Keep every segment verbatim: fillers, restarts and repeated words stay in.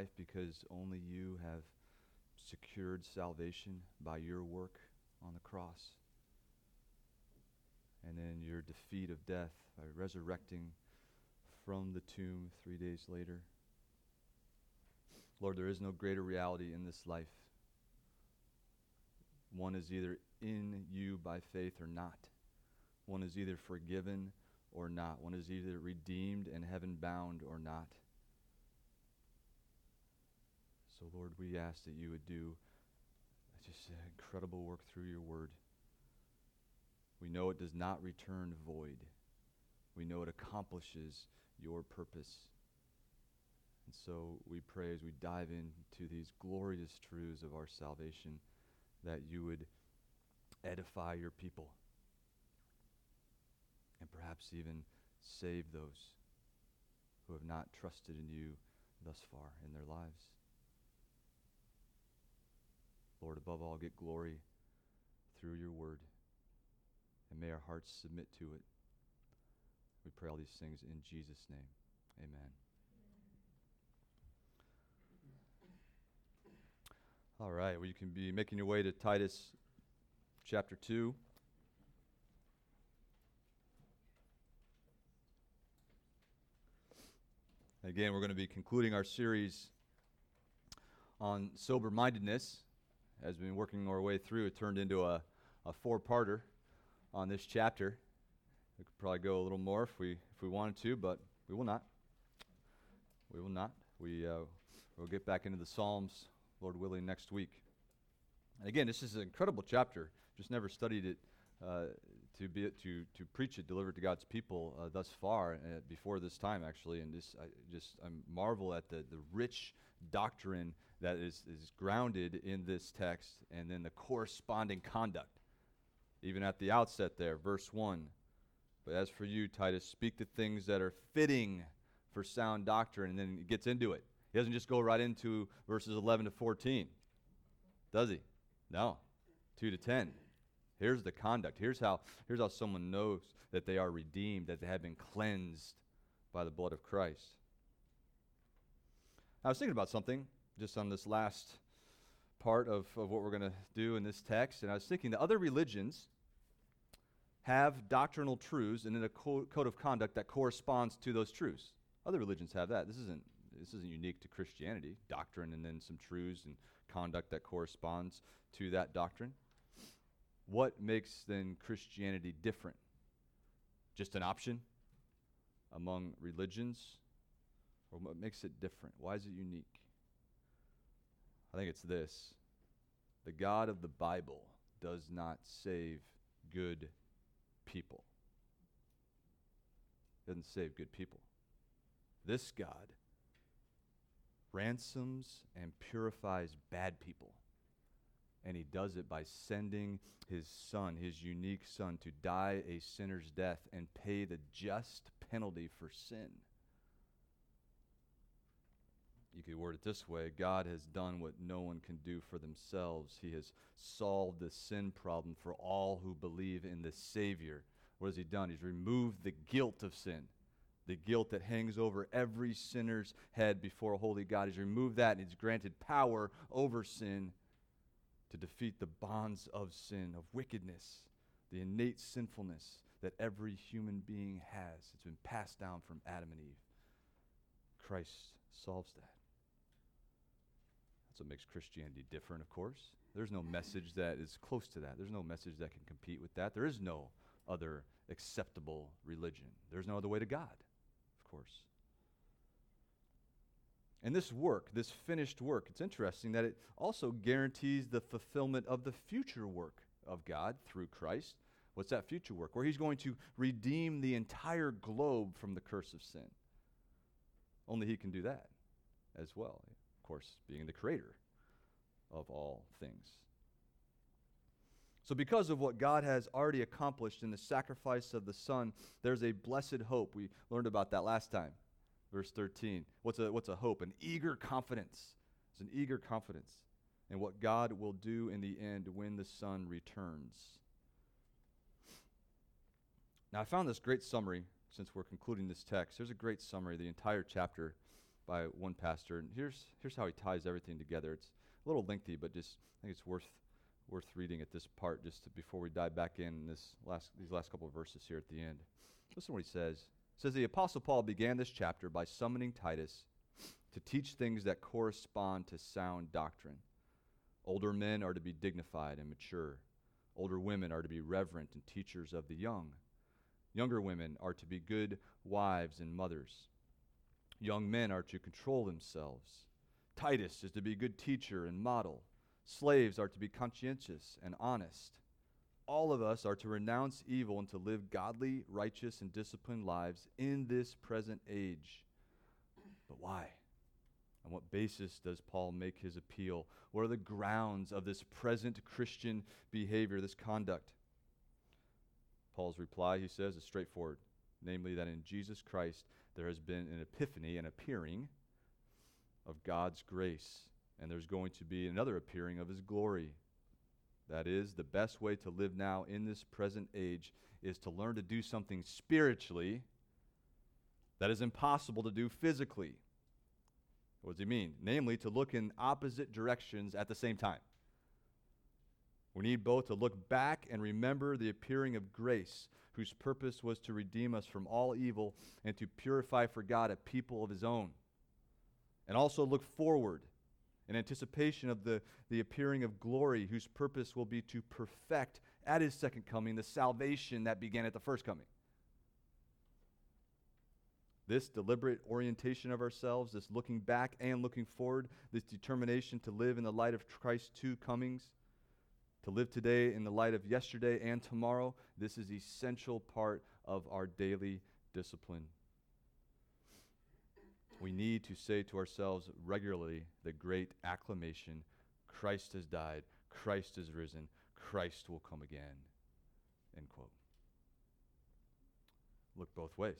life because only you have secured salvation by your work on the cross. And then your defeat of death by resurrecting from the tomb three days later. Lord, there is no greater reality in this life. One is either in you by faith or not. One is either forgiven or not. One is either redeemed and heaven bound or not. So, Lord, we ask that you would do just an incredible work through your word. We know it does not return void. We know it accomplishes your purpose. And so we pray as we dive into these glorious truths of our salvation that you would edify your people and perhaps even save those who have not trusted in you thus far in their lives. Lord, above all, get glory through your word, and may our hearts submit to it. We pray all these things in Jesus' name. Amen. All right, well, you can be making your way to Titus chapter two. Again, we're going to be concluding our series on sober-mindedness. As we've been working our way through, it turned into a, a four-parter on this chapter. We could probably go a little more if we if we wanted to, but we will not. We will not. We uh, we'll get back into the Psalms, Lord willing, next week. And again, this is an incredible chapter. Just never studied it uh, to be to to preach it, deliver it to God's people uh, thus far, uh, before this time actually. And this, I just I marvel at the the rich doctrine that is is grounded in this text, and then the corresponding conduct. Even at the outset there, verse one. But as for you, Titus, speak the things that are fitting for sound doctrine, and then he gets into it. He doesn't just go right into verses eleven to fourteen, does he? No, two to ten. Here's the conduct. Here's how, here's how someone knows that they are redeemed, that they have been cleansed by the blood of Christ. I was thinking about something just on this last part of, of what we're going to do in this text, and I was thinking that other religions have doctrinal truths and then a co- code of conduct that corresponds to those truths. Other religions have that. This isn't this isn't unique to Christianity. Doctrine and then some truths and conduct that corresponds to that doctrine. What makes then Christianity different? Just an option among religions? Or what makes it different? Why is it unique? I think it's this. The God of the Bible does not save good people. Doesn't save good people. This God ransoms and purifies bad people. And he does it by sending his son, his unique son, to die a sinner's death and pay the just penalty for sin. You could word it this way: God has done what no one can do for themselves. He has solved the sin problem for all who believe in the Savior. What has he done? He's removed the guilt of sin, the guilt that hangs over every sinner's head before a holy God. He's removed that, and he's granted power over sin to defeat the bonds of sin, of wickedness, the innate sinfulness that every human being has. It's been passed down from Adam and Eve. Christ solves that. That's what makes Christianity different, of course. There's no message that is close to that. There's no message that can compete with that. There is no other acceptable religion. There's no other way to God, of course. And this work, this finished work, it's interesting that it also guarantees the fulfillment of the future work of God through Christ. What's that future work? Where he's going to redeem the entire globe from the curse of sin. Only he can do that as well, of course, being the creator of all things. So because of what God has already accomplished in the sacrifice of the Son, there's a blessed hope. We learned about that last time. Verse thirteen. What's a, what's a hope? An eager confidence. It's an eager confidence in what God will do in the end when the Son returns. Now, I found this great summary, since we're concluding this text. There's a great summary, the entire chapter by one pastor, and here's here's how he ties everything together. It's a little lengthy, but just I think it's worth worth reading at this part just to, before we dive back in this last these last couple of verses here at the end. Listen to what he says. It says the Apostle Paul began this chapter by summoning Titus to teach things that correspond to sound doctrine. Older men are to be dignified and mature. Older women are to be reverent and teachers of the young. Younger women are to be good wives and mothers. Young men are to control themselves. Titus is to be a good teacher and model. Slaves are to be conscientious and honest. All of us are to renounce evil and to live godly, righteous, and disciplined lives in this present age. But why? On what basis does Paul make his appeal? What are the grounds of this present Christian behavior, this conduct? Paul's reply, he says, is straightforward, namely that in Jesus Christ there has been an epiphany, an appearing of God's grace, and there's going to be another appearing of his glory. That is, the best way to live now in this present age is to learn to do something spiritually that is impossible to do physically. What does he mean? Namely, to look in opposite directions at the same time. We need both to look back and remember the appearing of grace, whose purpose was to redeem us from all evil and to purify for God a people of his own. And also look forward in anticipation of the, the appearing of glory, whose purpose will be to perfect at his second coming the salvation that began at the first coming. This deliberate orientation of ourselves, this looking back and looking forward, this determination to live in the light of Christ's two comings, to live today in the light of yesterday and tomorrow, this is essential part of our daily discipline. We need to say to ourselves regularly the great acclamation, Christ has died, Christ is risen, Christ will come again. End quote. Look both ways.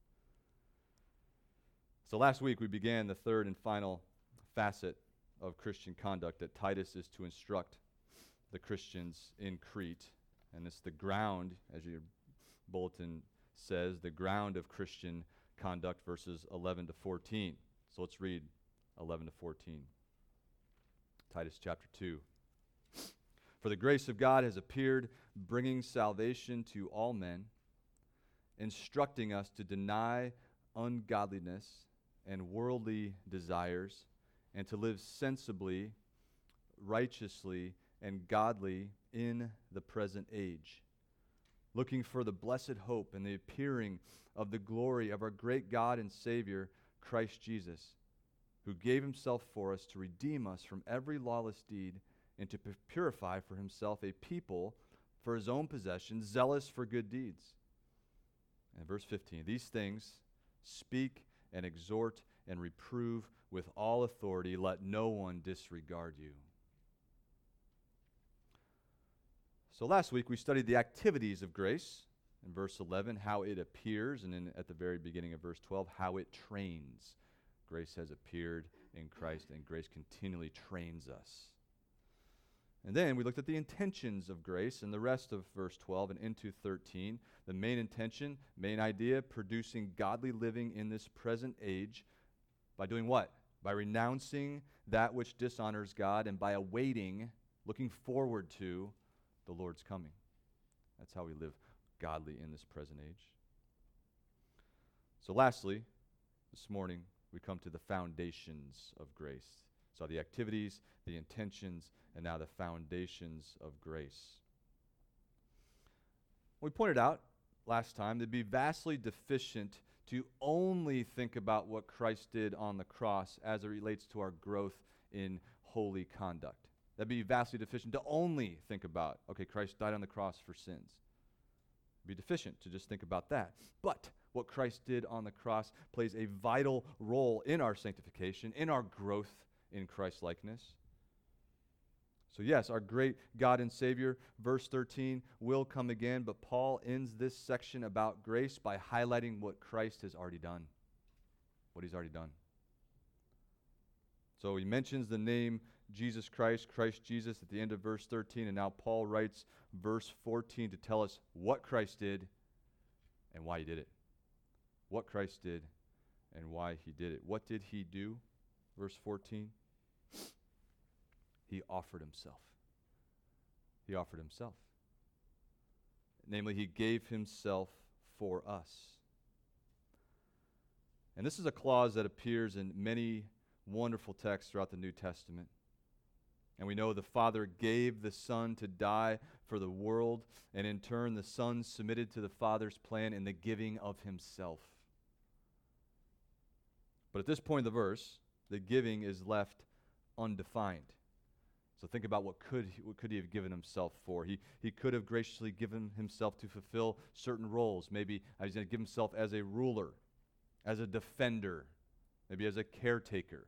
So last week we began the third and final facet of Christian conduct that Titus is to instruct the Christians in Crete. And it's the ground, as your bulletin says, the ground of Christian conduct, verses eleven to fourteen. So let's read eleven to fourteen. Titus chapter two. For the grace of God has appeared, bringing salvation to all men, instructing us to deny ungodliness and worldly desires, and to live sensibly, righteously, and godly in the present age, looking for the blessed hope and the appearing of the glory of our great God and Savior, Christ Jesus, who gave himself for us to redeem us from every lawless deed and to purify for himself a people for his own possession, zealous for good deeds. And verse fifteen, these things speak and exhort and reprove with all authority. Let no one disregard you. So last week we studied the activities of grace in verse eleven, how it appears, and then at the very beginning of verse twelve, how it trains. Grace has appeared in Christ, and grace continually trains us. And then we looked at the intentions of grace in the rest of verse twelve and into thirteen. The main intention, main idea, producing godly living in this present age by doing what? By renouncing that which dishonors God and by awaiting, looking forward to the Lord's coming. That's how we live godly in this present age. So lastly, this morning, we come to the foundations of grace. So the activities, the intentions, and now the foundations of grace. We pointed out last time to be vastly deficient to only think about what Christ did on the cross as it relates to our growth in holy conduct. That'd be vastly deficient to only think about, okay, Christ died on the cross for sins. It'd be deficient to just think about that. But what Christ did on the cross plays a vital role in our sanctification, in our growth in Christ-likeness. So yes, our great God and Savior, verse thirteen, will come again, but Paul ends this section about grace by highlighting what Christ has already done, what he's already done. So he mentions the name Jesus Christ, Christ Jesus at the end of verse thirteen, and now Paul writes verse fourteen to tell us what Christ did and why he did it. What Christ did and why he did it. What did he do? Verse fourteen. He offered himself. He offered himself. Namely, he gave himself for us. And this is a clause that appears in many wonderful texts throughout the New Testament. And we know the Father gave the Son to die for the world, and in turn the Son submitted to the Father's plan in the giving of himself. But at this point in the verse, the giving is left undefined. So think about what could he, what could he have given himself for. He, he could have graciously given himself to fulfill certain roles. Maybe he's going to give himself as a ruler, as a defender, maybe as a caretaker.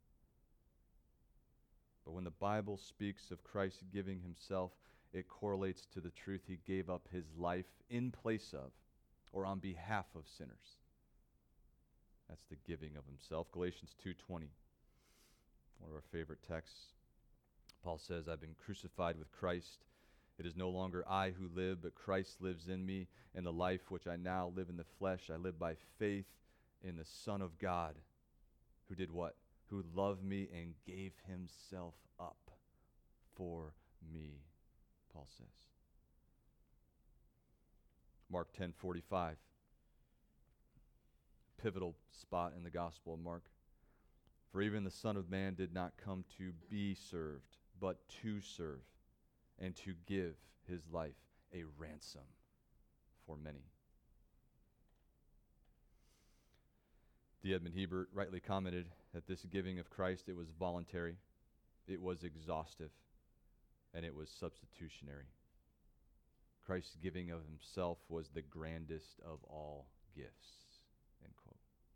But when the Bible speaks of Christ giving himself, it correlates to the truth he gave up his life in place of or on behalf of sinners. That's the giving of himself. Galatians two twenty, one of our favorite texts. Paul says, I've been crucified with Christ. It is no longer I who live, but Christ lives in me. And the life which I now live in the flesh, I live by faith in the Son of God, who did what? Who loved me and gave himself up for me, Paul says. Mark ten forty-five, pivotal spot in the Gospel of Mark. For even the Son of Man did not come to be served, but to serve, and to give his life a ransom for many. D. Edmund Hebert rightly commented that this giving of Christ, it was voluntary, it was exhaustive, and it was substitutionary. Christ's giving of himself was the grandest of all gifts. End quote.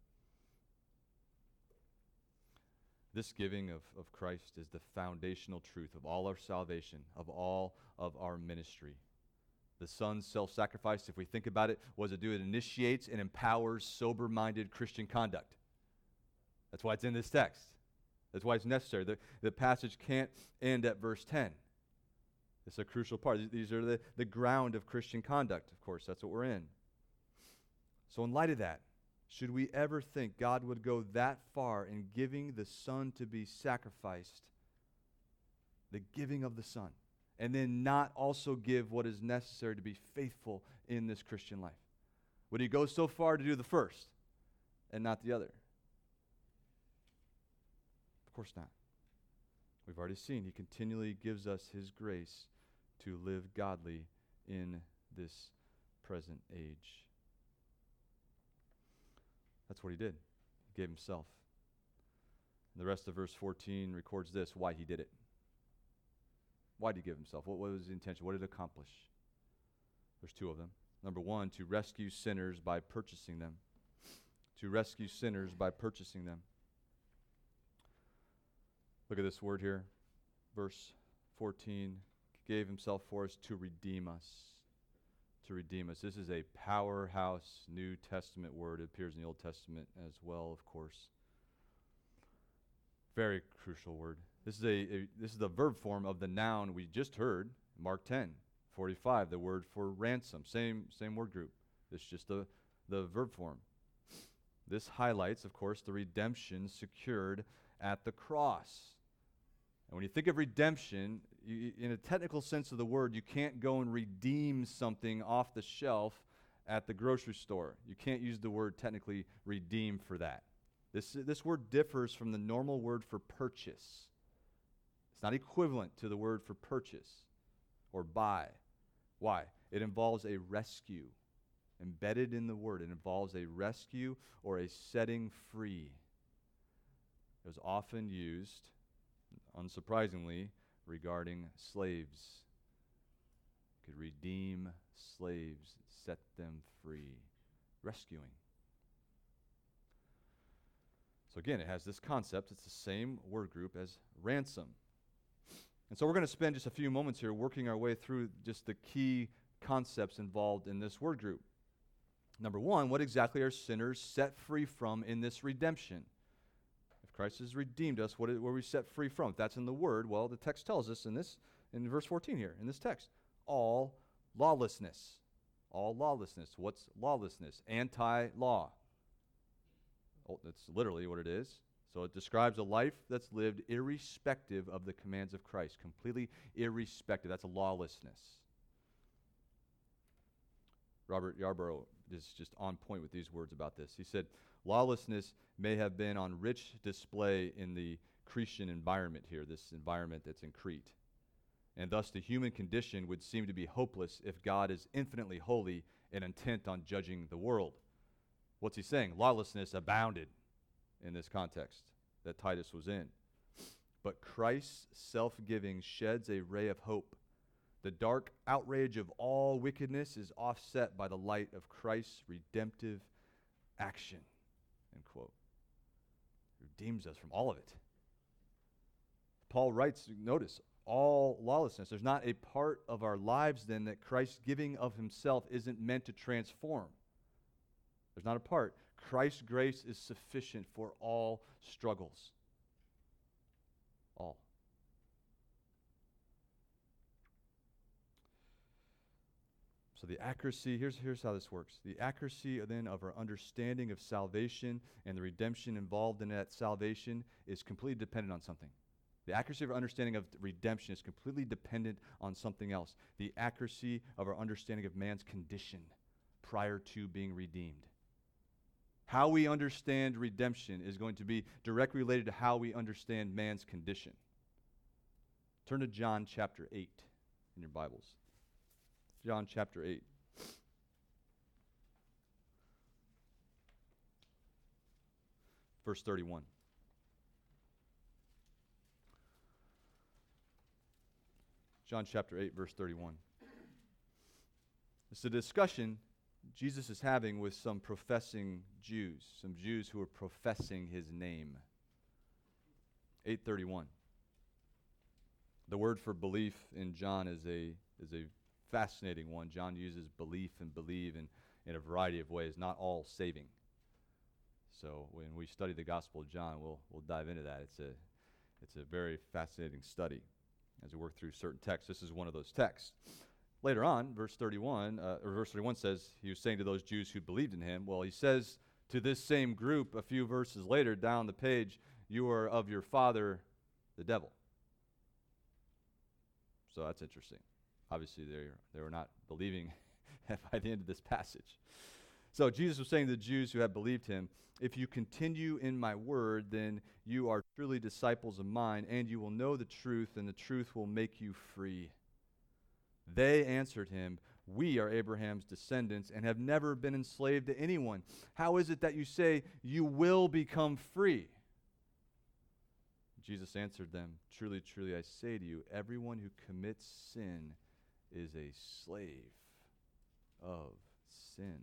This giving of, of Christ is the foundational truth of all our salvation, of all of our ministry. The Son's self-sacrifice, if we think about it, what does it do? It initiates and empowers sober-minded Christian conduct. That's why it's in this text. That's why it's necessary. The, the passage can't end at verse ten. It's a crucial part. These are the, the ground of Christian conduct, of course. That's what we're in. So in light of that, should we ever think God would go that far in giving the Son to be sacrificed, the giving of the Son, and then not also give what is necessary to be faithful in this Christian life? Would he go so far to do the first and not the other? Of course not. We've already seen he continually gives us his grace to live godly in this present age. That's what he did. He gave himself. And the rest of verse fourteen records this, why he did it. Why did he give himself? What, what was his intention? What did it accomplish? There's two of them. Number one, to rescue sinners by purchasing them. To rescue sinners by purchasing them. Look at this word here. Verse fourteen, gave himself for us to redeem us. To redeem us. This is a powerhouse New Testament word. It appears in the Old Testament as well, of course. Very crucial word. This is a, a this is the verb form of the noun we just heard, Mark ten forty-five, the word for ransom. Same same word group. It's just the, the verb form. This highlights, of course, the redemption secured at the cross. And when you think of redemption, you, in a technical sense of the word, you can't go and redeem something off the shelf at the grocery store. You can't use the word technically redeem for that. This, this word differs from the normal word for purchase. It's not equivalent to the word for purchase or buy. Why? It involves a rescue. Embedded in the word, it involves a rescue or a setting free. It was often used, unsurprisingly, regarding slaves. You could redeem slaves, set them free, rescuing. So again, it has this concept. It's the same word group as ransom. And so we're going to spend just a few moments here working our way through just the key concepts involved in this word group. Number one, what exactly are sinners set free from in this redemption? If Christ has redeemed us, what, is, what are we set free from? If that's in the word, well, the text tells us in this, in verse fourteen here, in this text, all lawlessness. All lawlessness. What's lawlessness? Anti-law. Oh, that's literally what it is. So it describes a life that's lived irrespective of the commands of Christ, completely irrespective. That's a lawlessness. Robert Yarborough is just on point with these words about this. He said, lawlessness may have been on rich display in the Cretan environment here, this environment that's in Crete. And thus the human condition would seem to be hopeless if God is infinitely holy and intent on judging the world. What's he saying? Lawlessness abounded in this context that Titus was in. But Christ's self-giving sheds a ray of hope. The dark outrage of all wickedness is offset by the light of Christ's redemptive action. End quote. Redeems us from all of it. Paul writes, notice, all lawlessness. There's not a part of our lives then that Christ's giving of himself isn't meant to transform. There's not a part. Christ's grace is sufficient for all struggles. All. So the accuracy, here's, here's how this works. The accuracy then of our understanding of salvation and the redemption involved in that salvation is completely dependent on something. The accuracy of our understanding of redemption is completely dependent on something else. The accuracy of our understanding of man's condition prior to being redeemed. How we understand redemption is going to be directly related to how we understand man's condition. Turn to John chapter eight in your Bibles. John chapter eight. Verse thirty-one. John chapter eight, verse thirty-one. It's a discussion Jesus is having with some professing Jews, some Jews who are professing his name. eight thirty-one. The word for belief in John is a is a fascinating one. John uses belief and believe in, in a variety of ways, not all saving. So when we study the Gospel of John, we'll we'll dive into that. It's a it's a very fascinating study as we work through certain texts. This is one of those texts. Later on, verse thirty-one, uh, or verse thirty-one says, he was saying to those Jews who believed in him, well, he says to this same group a few verses later down the page, you are of your father, the devil. So that's interesting. Obviously, they they were not believing by the end of this passage. So Jesus was saying to the Jews who had believed him, if you continue in my word, then you are truly disciples of mine, and you will know the truth, and the truth will make you free. They answered him, we are Abraham's descendants and have never been enslaved to anyone. How is it that you say you will become free? Jesus answered them, truly, truly, I say to you, everyone who commits sin is a slave of sin.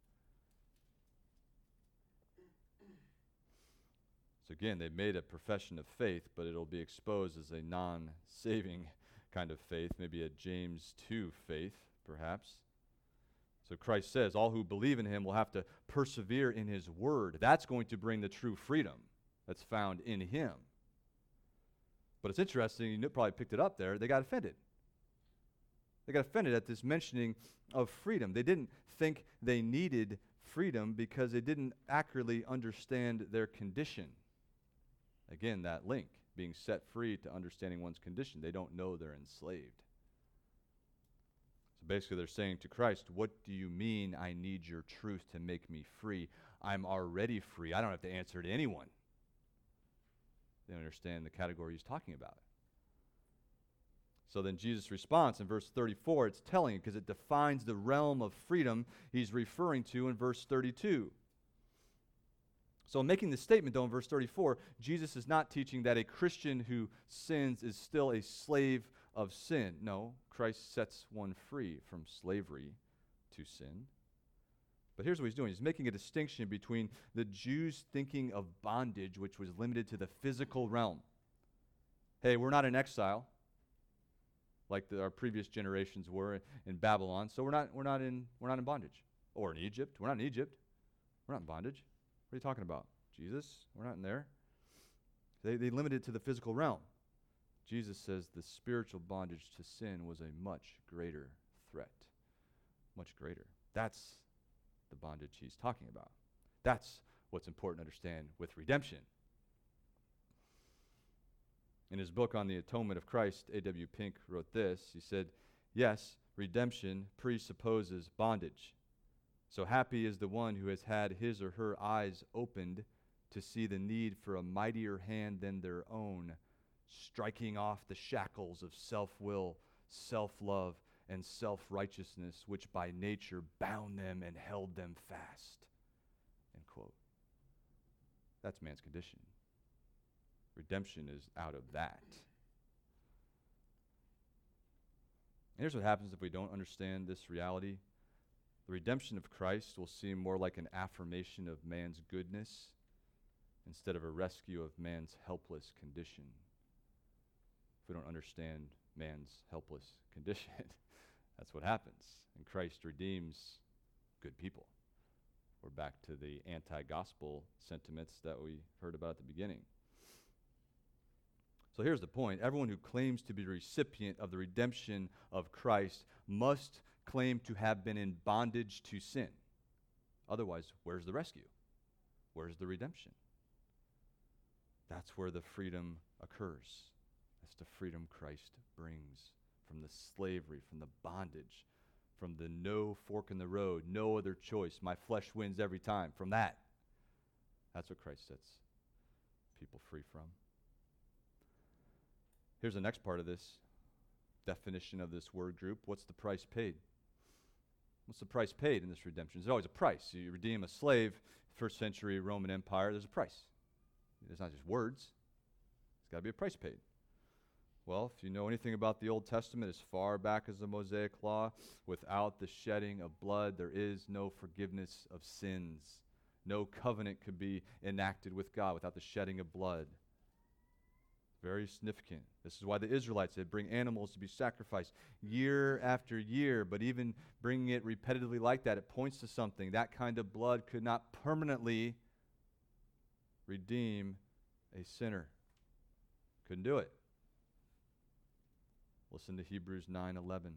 So again, they've made a profession of faith, but it'll be exposed as a non-saving kind of faith, maybe a James two faith, perhaps. So Christ says all who believe in him will have to persevere in his word. That's going to bring the true freedom that's found in him. But it's interesting, you probably picked it up there, they got offended. They got offended at this mentioning of freedom. They didn't think they needed freedom because they didn't accurately understand their condition. Again, that link, being set free to understanding one's condition. They don't know they're enslaved. So basically they're saying to Christ, what do you mean I need your truth to make me free? I'm already free. I don't have to answer to anyone. They don't understand the category he's talking about. So then Jesus' response in verse thirty-four, it's telling because it defines the realm of freedom he's referring to in verse thirty-two. So in making this statement, though, in verse thirty-four, Jesus is not teaching that a Christian who sins is still a slave of sin. No, Christ sets one free from slavery to sin. But here's what he's doing. He's making a distinction between the Jews' thinking of bondage, which was limited to the physical realm. Hey, we're not in exile like the, our previous generations were in Babylon, so we're not we're not in we're not in bondage. Or in Egypt. We're not in Egypt. We're not in bondage. What are you talking about? Jesus? We're not in there. They, they limited it to the physical realm. Jesus says the spiritual bondage to sin was a much greater threat. Much greater. That's the bondage he's talking about. That's what's important to understand with redemption. In his book on the atonement of Christ, A W Pink wrote this. He said, yes, redemption presupposes bondage. So happy is the one who has had his or her eyes opened to see the need for a mightier hand than their own, striking off the shackles of self-will, self-love, and self-righteousness, which by nature bound them and held them fast. End quote. That's man's condition. Redemption is out of that. And here's what happens if we don't understand this reality. The redemption of Christ will seem more like an affirmation of man's goodness instead of a rescue of man's helpless condition. If we don't understand man's helpless condition, that's what happens. And Christ redeems good people. We're back to the anti-gospel sentiments that we heard about at the beginning. So here's the point. Everyone who claims to be the recipient of the redemption of Christ must claim to have been in bondage to sin. Otherwise, where's the rescue? Where's the redemption? That's where the freedom occurs. That's the freedom Christ brings from the slavery, from the bondage, from the no fork in the road, no other choice. My flesh wins every time. From that, that's what Christ sets people free from. Here's the next part of this definition of this word group. What's the price paid? What's the price paid in this redemption? There's always a price. You redeem a slave, first century Roman Empire, there's a price. It's not just words. There's got to be a price paid. Well, if you know anything about the Old Testament, as far back as the Mosaic Law, without the shedding of blood, there is no forgiveness of sins. No covenant could be enacted with God without the shedding of blood. Very significant. This is why the Israelites, they bring animals to be sacrificed year after year, but even bringing it repetitively like that, it points to something. That kind of blood could not permanently redeem a sinner. Couldn't do it. Listen to Hebrews nine eleven.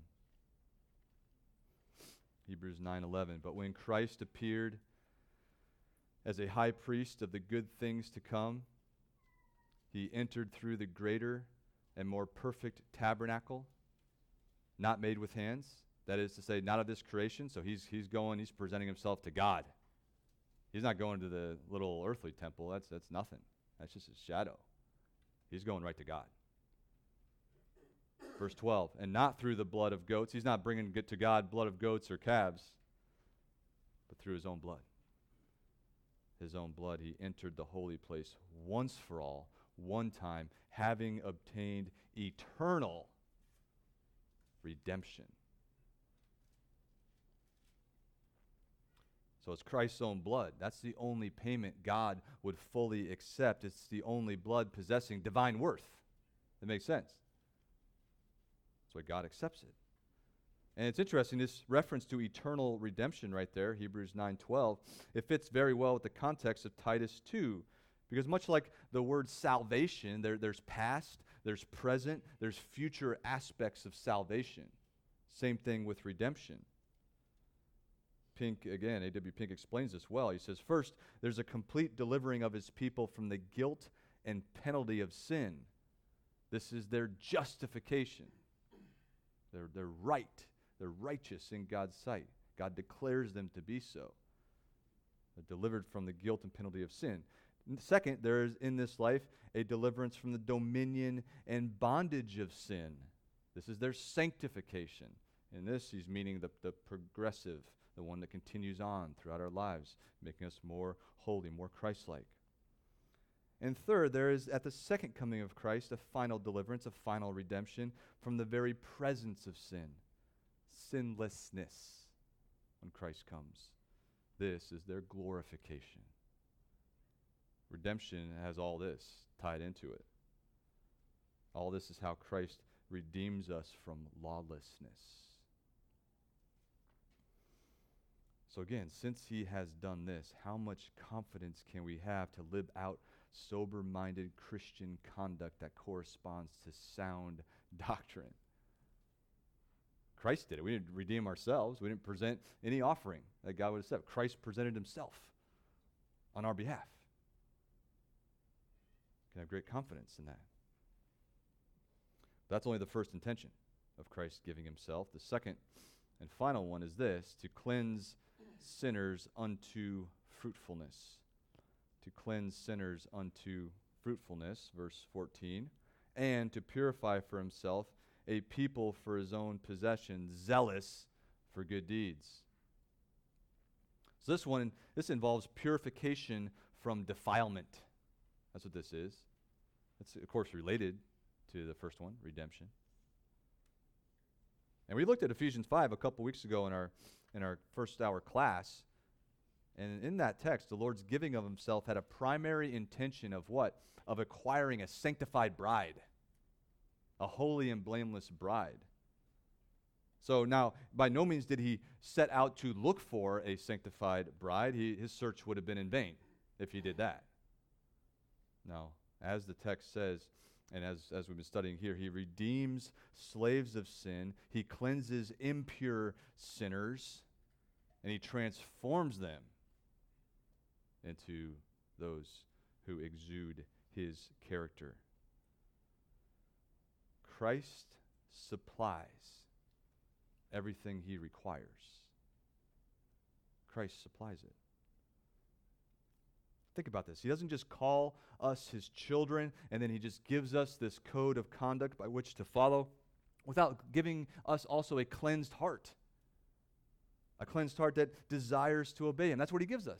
Hebrews nine eleven. But when Christ appeared as a high priest of the good things to come, he entered through the greater and more perfect tabernacle, not made with hands. That is to say, not of this creation. So he's he's going, he's presenting himself to God. He's not going to the little earthly temple. That's that's nothing. That's just his shadow. He's going right to God. Verse twelve, and not through the blood of goats. He's not bringing to God blood of goats or calves, but through his own blood. His own blood, he entered the holy place once for all, one time, having obtained eternal redemption. So it's Christ's own blood. That's the only payment God would fully accept. It's the only blood possessing divine worth. That makes sense. That's why God accepts it. And it's interesting, this reference to eternal redemption right there, Hebrews nine twelve, it fits very well with the context of Titus two. Because much like the word salvation, there, there's past, there's present, there's future aspects of salvation. Same thing with redemption. Pink, again, A W Pink explains this well. He says, first, there's a complete delivering of his people from the guilt and penalty of sin. This is their justification. They're, they're right. They're righteous in God's sight. God declares them to be so. They're delivered from the guilt and penalty of sin. And second, there is in this life a deliverance from the dominion and bondage of sin. This is their sanctification. In this, he's meaning the, the progressive, the one that continues on throughout our lives, making us more holy, more Christ-like. And third, there is at the second coming of Christ a final deliverance, a final redemption from the very presence of sin, sinlessness when Christ comes. This is their glorification. Redemption has all this tied into it. All this is how Christ redeems us from lawlessness. So again, since he has done this, how much confidence can we have to live out sober-minded Christian conduct that corresponds to sound doctrine? Christ did it. We didn't redeem ourselves. We didn't present any offering that God would accept. Christ presented himself. on our behalf. We can have great confidence in that. But that's only the first intention of Christ giving himself. The second and final one is this: to cleanse sinners unto fruitfulness. To cleanse sinners unto fruitfulness, verse fourteen, and to purify for himself a people for his own possession, zealous for good deeds. So this one, this involves purification from defilement. That's what this is. It's, of course, related to the first one, redemption. And we looked at Ephesians five a couple weeks ago in our in our first hour class. And in that text, the Lord's giving of himself had a primary intention of what? Of acquiring a sanctified bride, a holy and blameless bride. So now, by no means did he set out to look for a sanctified bride. He, his search would have been in vain if he did that. Now, as the text says, and as, as we've been studying here, he redeems slaves of sin, he cleanses impure sinners, and he transforms them into those who exude his character. Christ supplies everything he requires. Christ supplies it. Think about this. He doesn't just call us his children and then he just gives us this code of conduct by which to follow without giving us also a cleansed heart. A cleansed heart that desires to obey him. That's what he gives us.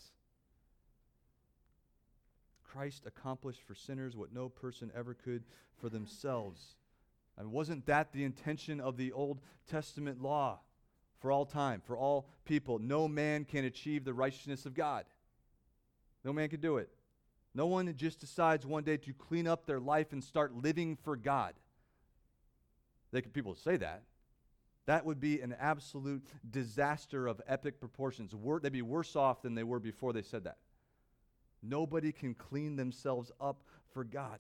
Christ accomplished for sinners what no person ever could for themselves. And wasn't that the intention of the Old Testament law for all time, for all people? No man can achieve the righteousness of God. No man can do it. No one just decides one day to clean up their life and start living for God. They could, people say that. That would be an absolute disaster of epic proportions. Wor- they'd be worse off than they were before they said that. Nobody can clean themselves up for God.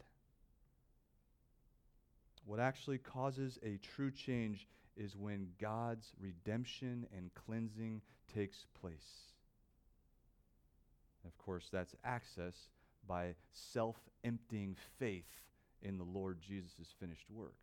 What actually causes a true change is when God's redemption and cleansing takes place. And of course, that's accessed by self-emptying faith in the Lord Jesus' finished work.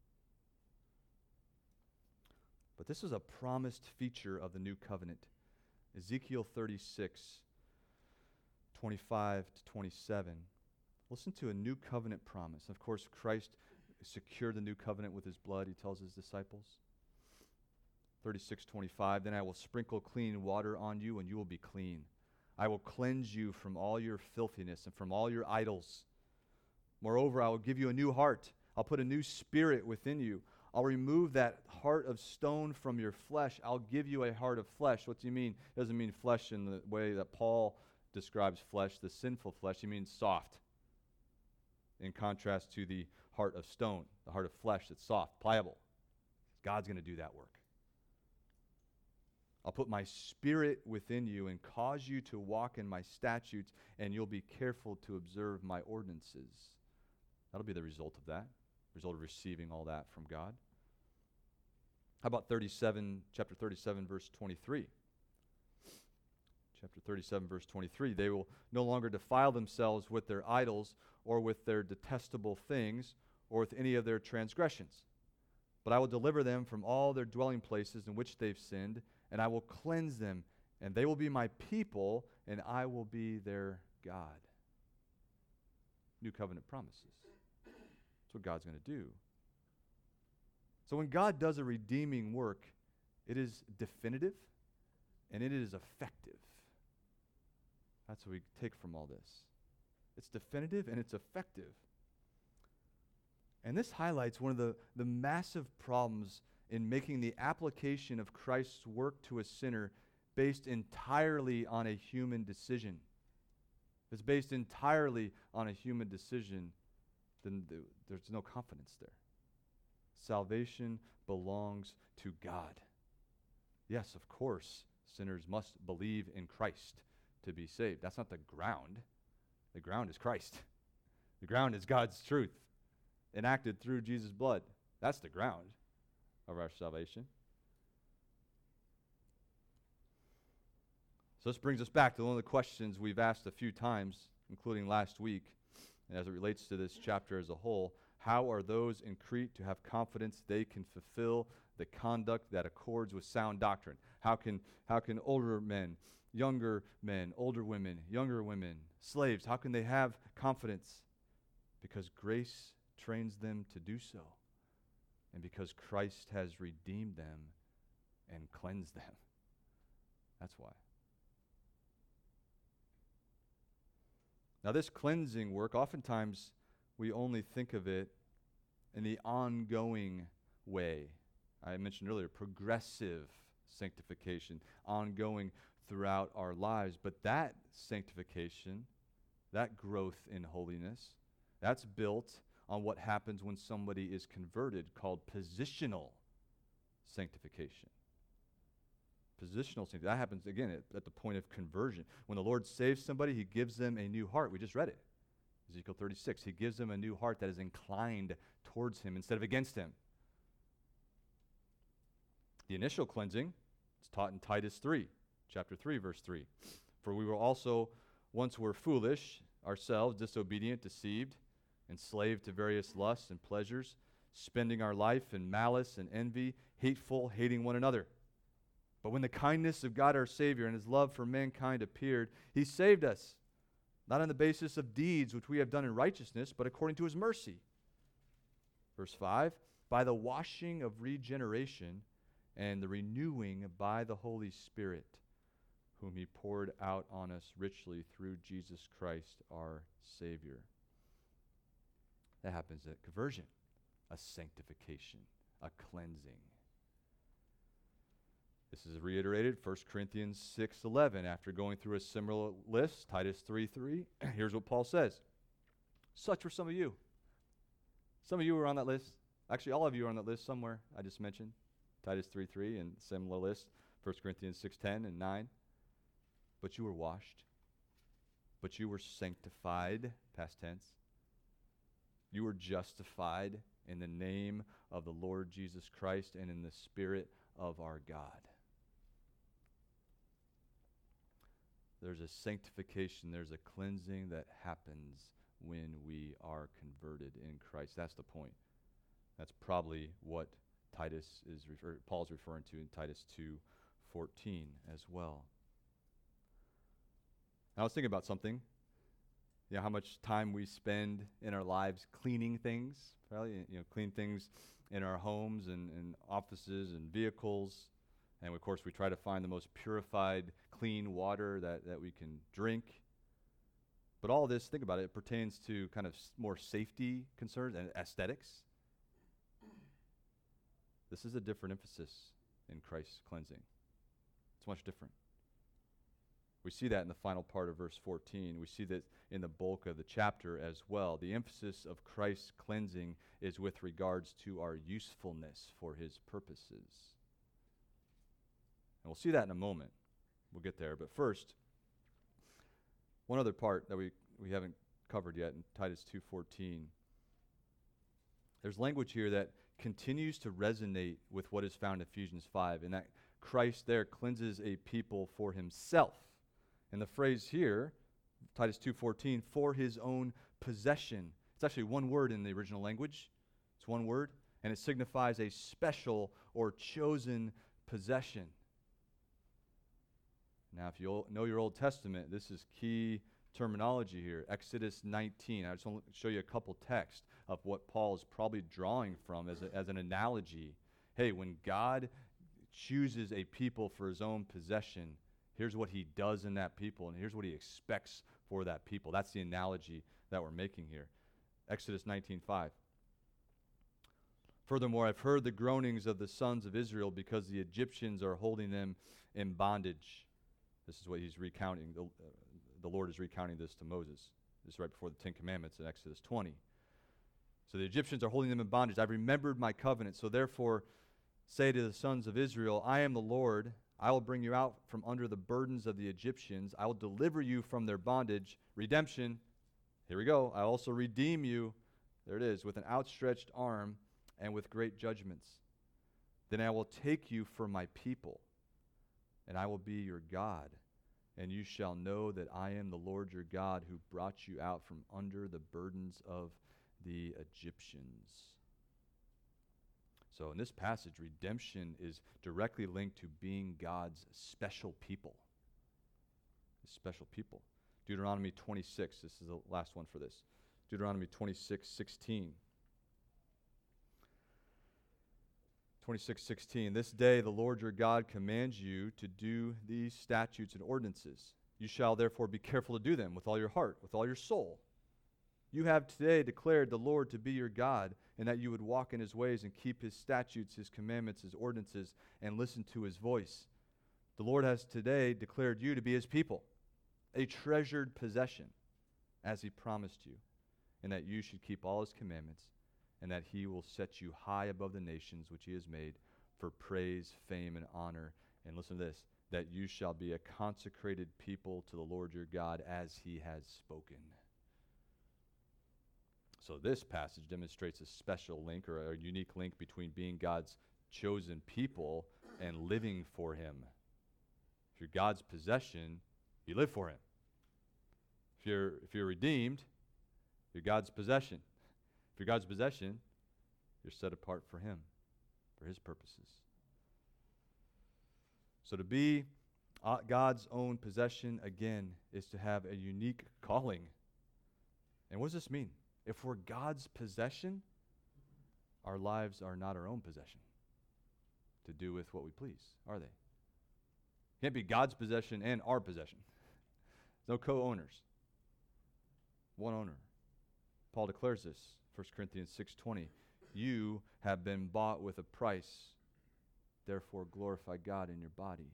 But this is a promised feature of the new covenant. Ezekiel thirty-six, twenty-five to twenty-seven. Listen to a new covenant promise. Of course, Christ secured the new covenant with his blood, he tells his disciples. thirty-six twenty-five, then I will sprinkle clean water on you, and you will be clean. I will cleanse you from all your filthiness and from all your idols. Moreover, I will give you a new heart. I'll put a new spirit within you. I'll remove that heart of stone from your flesh. I'll give you a heart of flesh. What do you mean? It doesn't mean flesh in the way that Paul describes flesh, the sinful flesh. He means soft, in contrast to the heart of stone, the heart of flesh that's soft, pliable. God's going to do that work. I'll put my spirit within you and cause you to walk in my statutes, and you'll be careful to observe my ordinances. That'll be the result of that, result of receiving all that from God. How about thirty-seven, chapter thirty-seven, verse twenty-three? Chapter thirty-seven, verse twenty-three. They will no longer defile themselves with their idols or with their detestable things or with any of their transgressions. But I will deliver them from all their dwelling places in which they've sinned, and I will cleanse them, and they will be my people, and I will be their God. New covenant promises. That's what God's going to do. So when God does a redeeming work, it is definitive, and it is effective. That's what we take from all this. It's definitive, and it's effective. And this highlights one of the, the massive problems in making the application of Christ's work to a sinner based entirely on a human decision. If it's based entirely on a human decision, then th- there's no confidence there. Salvation belongs to God. Yes, of course, sinners must believe in Christ to be saved. That's not the ground. The ground is Christ. The ground is God's truth enacted through Jesus' blood. That's the ground of our salvation. So this brings us back to one of the questions we've asked a few times, including last week, and as it relates to this chapter as a whole. How are those in Crete to have confidence they can fulfill the conduct that accords with sound doctrine? How can, how can older men, younger men, older women, younger women, slaves, how can they have confidence? Because grace trains them to do so, and because Christ has redeemed them and cleansed them. That's why. Now, this cleansing work, oftentimes we only think of it in the ongoing way. I mentioned earlier, progressive sanctification, ongoing throughout our lives. But that sanctification, that growth in holiness, that's built on what happens when somebody is converted, called positional sanctification. Positional sanctification. That happens, again, at, at the point of conversion. When the Lord saves somebody, he gives them a new heart. We just read it. Ezekiel thirty-six. He gives them a new heart that is inclined towards him instead of against him. The initial cleansing is taught in Titus three, chapter three, verse three. For we were also once were foolish, ourselves disobedient, deceived, enslaved to various lusts and pleasures, spending our life in malice and envy, hateful, hating one another. But when the kindness of God our Savior and his love for mankind appeared, he saved us, not on the basis of deeds which we have done in righteousness, but according to his mercy. Verse five, by the washing of regeneration and the renewing by the Holy Spirit, whom he poured out on us richly through Jesus Christ our Savior. That happens at conversion, a sanctification, a cleansing. This is reiterated, First Corinthians six eleven. After going through a similar list, Titus three three, here's what Paul says. Such were some of you. Some of you were on that list. Actually, all of you are on that list somewhere I just mentioned. Titus three three and similar list, First Corinthians six ten and nine. But you were washed. But you were sanctified, past tense. You were justified in the name of the Lord Jesus Christ and in the Spirit of our God. There's a sanctification, there's a cleansing that happens when we are converted in Christ. That's the point. That's probably what Titus is refer- Paul's referring to in Titus two fourteen as well. I was thinking about something. You know, how much time we spend in our lives cleaning things, probably, you know, clean things in our homes and, and offices and vehicles. And of course, we try to find the most purified, clean water that, that we can drink. But all this, think about it, it pertains to kind of s- more safety concerns and aesthetics. This is a different emphasis in Christ's cleansing. It's much different. We see that in the final part of verse fourteen. We see that in the bulk of the chapter as well. The emphasis of Christ's cleansing is with regards to our usefulness for his purposes. And we'll see that in a moment. We'll get there. But first, one other part that we, we haven't covered yet in Titus two fourteen. There's language here that continues to resonate with what is found in Ephesians five, and that Christ there cleanses a people for himself. And the phrase here, Titus two fourteen, for his own possession. It's actually one word in the original language. It's one word, and it signifies a special or chosen possession. Now, if you know your Old Testament, this is key terminology here. Exodus nineteen. I just want to show you a couple texts of what Paul is probably drawing from as, a, as an analogy. Hey, when God chooses a people for his own possession, here's what he does in that people, and here's what he expects for that people. That's the analogy that we're making here. Exodus nineteen five. Furthermore, I've heard the groanings of the sons of Israel because the Egyptians are holding them in bondage. This is what he's recounting. The, uh, the Lord is recounting this to Moses. This is right before the Ten Commandments in Exodus twenty. So the Egyptians are holding them in bondage. I've remembered my covenant. So therefore, say to the sons of Israel, I am the Lord. I will bring you out from under the burdens of the Egyptians. I will deliver you from their bondage. Redemption. Here we go. I also redeem you. There it is. With an outstretched arm and with great judgments. Then I will take you for my people, and I will be your God, and you shall know that I am the Lord your God who brought you out from under the burdens of the Egyptians. So in this passage, redemption is directly linked to being God's special people. Special people. Deuteronomy twenty-six, this is the last one for this. Deuteronomy twenty-six sixteen. twenty-six sixteen. This day the Lord your God commands you to do these statutes and ordinances. You shall therefore be careful to do them with all your heart, with all your soul. You have today declared the Lord to be your God, and that you would walk in his ways and keep his statutes, his commandments, his ordinances, and listen to his voice. The Lord has today declared you to be his people, a treasured possession, as he promised you, and that you should keep all his commandments, and that he will set you high above the nations which he has made for praise, fame, and honor. And listen to this, that you shall be a consecrated people to the Lord your God as he has spoken. So this passage demonstrates a special link or a unique link between being God's chosen people and living for him. If you're God's possession, you live for him. If you're, if you're redeemed, you're God's possession. If you're God's possession, you're set apart for him, for his purposes. So to be uh, God's own possession, again, is to have a unique calling. And what does this mean? If we're God's possession, our lives are not our own possession to do with what we please, are they? Can't be God's possession and our possession. No co-owners. One owner. Paul declares this, First Corinthians six twenty. You have been bought with a price. Therefore glorify God in your body.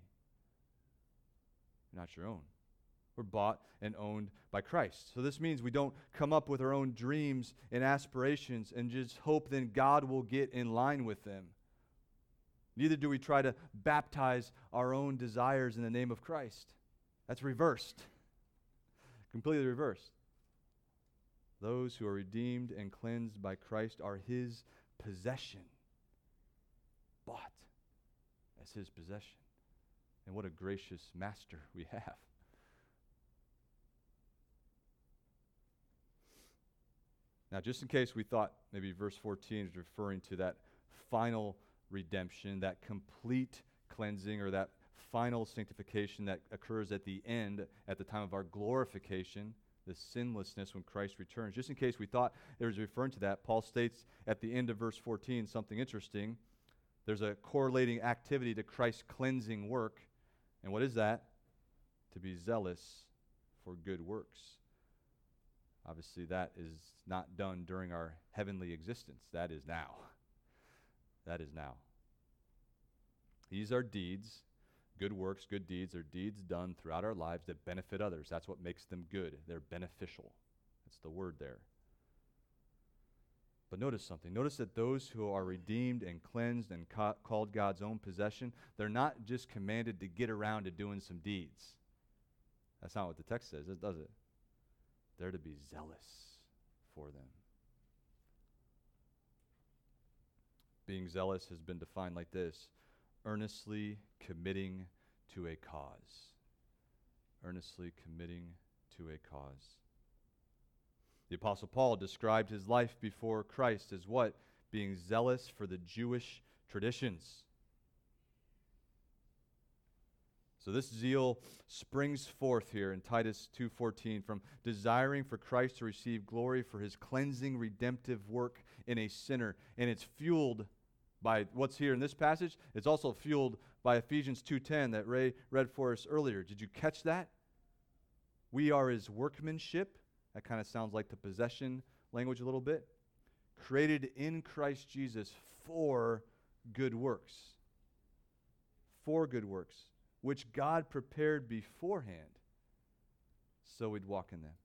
Not your own. We're bought and owned by Christ. So this means we don't come up with our own dreams and aspirations and just hope then God will get in line with them. Neither do we try to baptize our own desires in the name of Christ. That's reversed. Completely reversed. Those who are redeemed and cleansed by Christ are his possession. Bought as his possession. And what a gracious master we have. Now, just in case we thought maybe verse fourteen is referring to that final redemption, that complete cleansing, or that final sanctification that occurs at the end, at the time of our glorification, the sinlessness when Christ returns. Just in case we thought it was referring to that, Paul states at the end of verse fourteen something interesting. There's a correlating activity to Christ's cleansing work. And what is that? To be zealous for good works. Obviously, that is not done during our heavenly existence. That is now. That is now. These are deeds, good works, good deeds, are deeds done throughout our lives that benefit others. That's what makes them good. They're beneficial. That's the word there. But notice something. Notice that those who are redeemed and cleansed and ca- called God's own possession, they're not just commanded to get around to doing some deeds. That's not what the text says, does it? They're to be zealous for them. Being zealous has been defined like this: earnestly committing to a cause. Earnestly committing to a cause. The Apostle Paul described his life before Christ as what? Being zealous for the Jewish traditions. So this zeal springs forth here in Titus two fourteen from desiring for Christ to receive glory for his cleansing, redemptive work in a sinner. And it's fueled by what's here in this passage. It's also fueled by Ephesians two ten that Ray read for us earlier. Did you catch that? We are his workmanship. That kind of sounds like the possession language a little bit. Created in Christ Jesus for good works. For good works, which God prepared beforehand so we'd walk in them.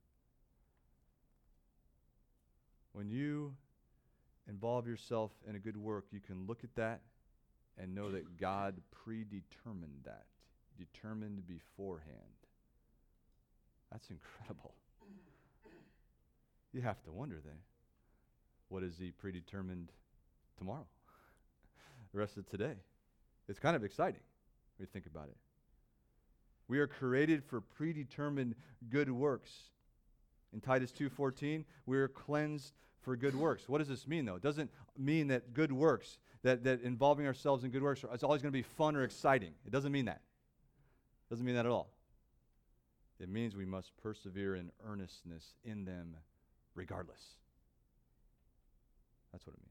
When you involve yourself in a good work, you can look at that and know that God predetermined that, determined beforehand. That's incredible. You have to wonder then, what is he predetermined tomorrow? The rest of today. It's kind of exciting when you think about it. We are created for predetermined good works. In Titus two fourteen, we are cleansed for good works. What does this mean, though? It doesn't mean that good works, that, that involving ourselves in good works, it's always going to be fun or exciting. It doesn't mean that. It doesn't mean that at all. It means we must persevere in earnestness in them regardless. That's what it means.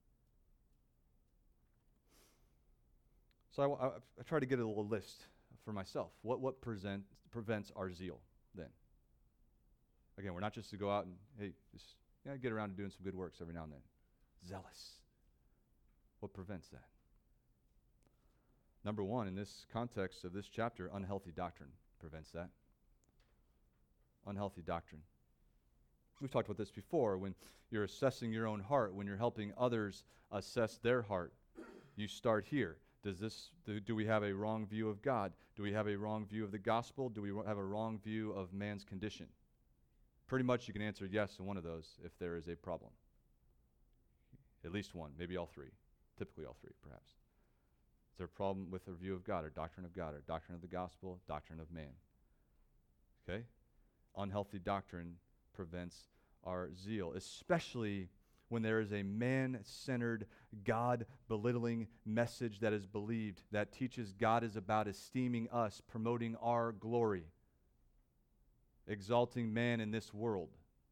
So I, I, I try to get a little list for myself. What what present, prevents our zeal then? Again, we're not just to go out and, hey, just yeah, get around to doing some good works every now and then. Zealous. What prevents that? Number one, in this context of this chapter, unhealthy doctrine prevents that. Unhealthy doctrine. We've talked about this before. When you're assessing your own heart, when you're helping others assess their heart, you start here. Does this, do, do we have a wrong view of God? Do we have a wrong view of the gospel? Do we have a wrong view of man's condition? Pretty much you can answer yes to one of those if there is a problem. At least one, maybe all three. Typically all three, perhaps. Is there a problem with our view of God, or doctrine of God, or doctrine of the gospel, doctrine of man? Okay? Unhealthy doctrine prevents our zeal, especially when there is a man-centered, God-belittling message that is believed, that teaches God is about esteeming us, promoting our glory, exalting man in this world.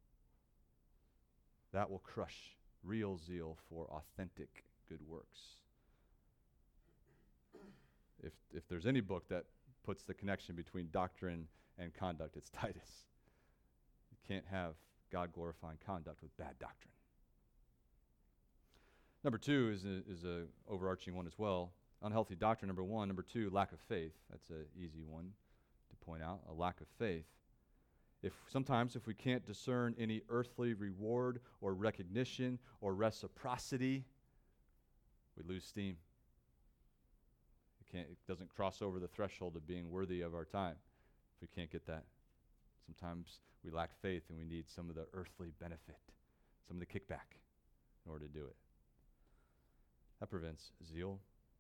That will crush real zeal for authentic good works. If, if there's any book that puts the connection between doctrine and conduct, it's Titus. You can't have God-glorifying conduct with bad doctrine. Number two is a, is a overarching one as well. Unhealthy doctrine, number one. Number two, lack of faith. That's an easy one to point out, a lack of faith. If sometimes if we can't discern any earthly reward or recognition or reciprocity, we lose steam. It, can't, it doesn't cross over the threshold of being worthy of our time if we can't get that. Sometimes we lack faith and we need some of the earthly benefit, some of the kickback in order to do it. That prevents zeal.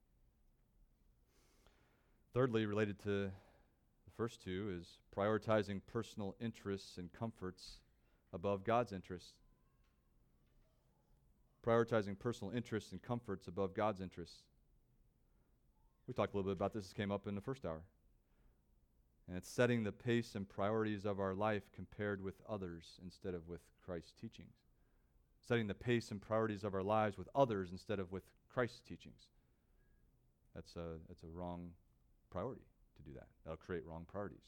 Thirdly, related to the first two, is prioritizing personal interests and comforts above God's interests. Prioritizing personal interests and comforts above God's interests. We talked a little bit about this. This came up in the first hour. And it's setting the pace and priorities of our life compared with others instead of with Christ's teachings. Setting the pace and priorities of our lives with others instead of with Christ's teachings. That's a, that's a wrong priority to do that. That'll create wrong priorities.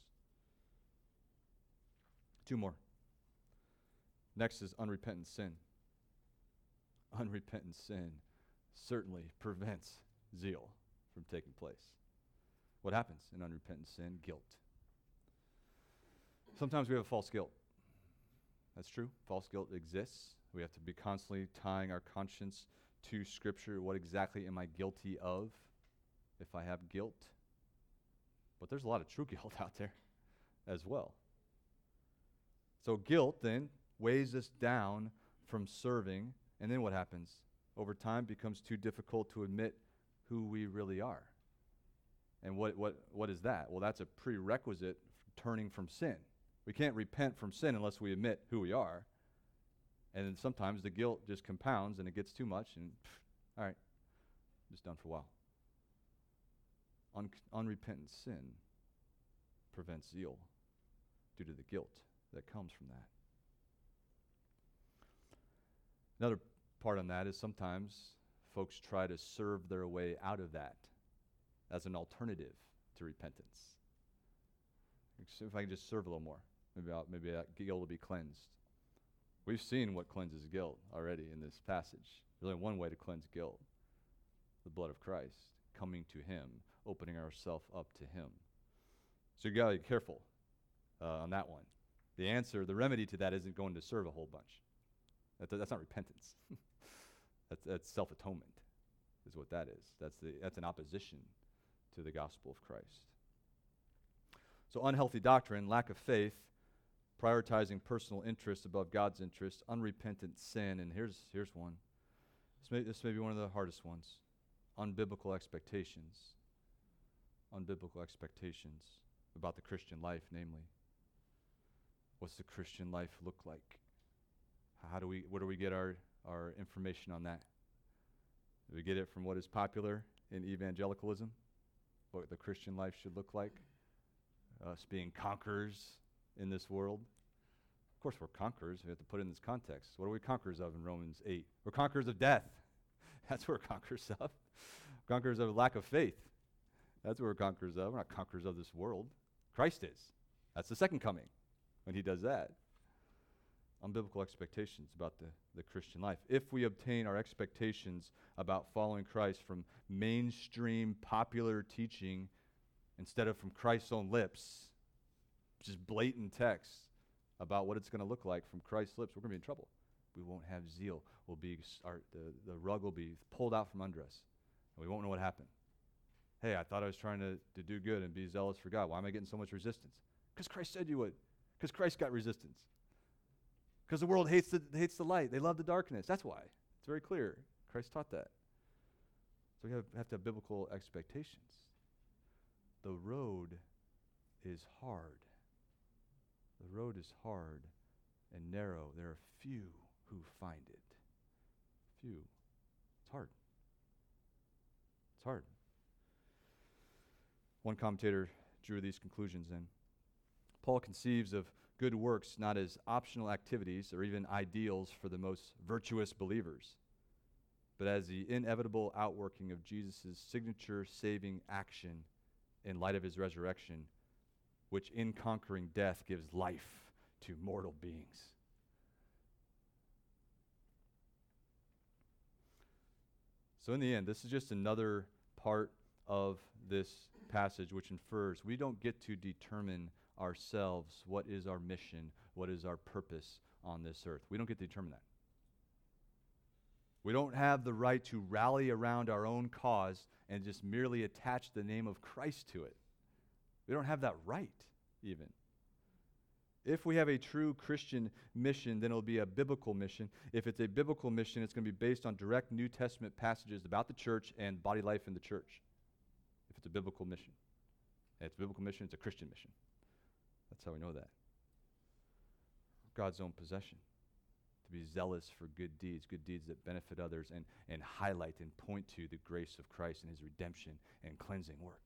Two more. Next is unrepentant sin. Unrepentant sin certainly prevents zeal from taking place. What happens in unrepentant sin? Guilt. Sometimes we have a false guilt. That's true. False guilt exists. We have to be constantly tying our conscience to Scripture. What exactly am I guilty of if I have guilt? But there's a lot of true guilt out there as well. So guilt then weighs us down from serving, and then what happens? Over time it becomes too difficult to admit who we really are. And what, what, what is that? Well, that's a prerequisite for turning from sin. We can't repent from sin unless we admit who we are. And then sometimes the guilt just compounds and it gets too much and, pff, all right, just done for a while. Un- unrepentant sin prevents zeal due to the guilt that comes from that. Another part on that is sometimes folks try to serve their way out of that as an alternative to repentance. If I can just serve a little more, maybe I'll, maybe that guilt will be cleansed. We've seen what cleanses guilt already in this passage. There's only one way to cleanse guilt: the blood of Christ, coming to Him, opening ourselves up to Him. So you got to be careful uh, on that one. The answer, the remedy to that isn't going to serve a whole bunch. That, that's not repentance. that's, that's self-atonement is what that is. That's, the, that's an opposition to the gospel of Christ. So unhealthy doctrine, lack of faith, prioritizing personal interests above God's interests, unrepentant sin, and here's here's one. This may, this may be one of the hardest ones. Unbiblical expectations. Unbiblical expectations about the Christian life, namely. What's the Christian life look like? How do we, where do we get our, our information on that? Do we get it from what is popular in evangelicalism? What the Christian life should look like? Us being conquerors in this world? Of course we're conquerors. We have to put it in this context. What are we conquerors of in Romans eight? We're conquerors of death. That's what we're conquerors of. Conquerors of lack of faith. That's what we're conquerors of. We're not conquerors of this world. Christ is. That's the second coming when he does that. Unbiblical expectations about the, the Christian life. If we obtain our expectations about following Christ from mainstream popular teaching instead of from Christ's own lips, just blatant text about what it's going to look like from Christ's lips, we're going to be in trouble. We won't have zeal. We'll be our, the, the rug will be pulled out from under us, and we won't know what happened. Hey, I thought I was trying to, to do good and be zealous for God. Why am I getting so much resistance? Because Christ said you would. Because Christ got resistance. Because the world hates the, hates the light. They love the darkness. That's why. It's very clear. Christ taught that. So we have, have to have biblical expectations. The road is hard. The road is hard and narrow. There are few who find it. Few. It's hard. It's hard. One commentator drew these conclusions in. Paul conceives of good works not as optional activities or even ideals for the most virtuous believers, but as the inevitable outworking of Jesus' signature saving action in light of his resurrection, which in conquering death gives life to mortal beings. So in the end, this is just another part of this passage which infers we don't get to determine ourselves what is our mission, what is our purpose on this earth. We don't get to determine that. We don't have the right to rally around our own cause and just merely attach the name of Christ to it. We don't have that right, even. If we have a true Christian mission, then it'll be a biblical mission. If it's a biblical mission, it's going to be based on direct New Testament passages about the church and body life in the church. If it's a biblical mission. And it's a biblical mission, it's a Christian mission. That's how we know that. God's own possession. To be zealous for good deeds, good deeds that benefit others and, and highlight and point to the grace of Christ and his redemption and cleansing work.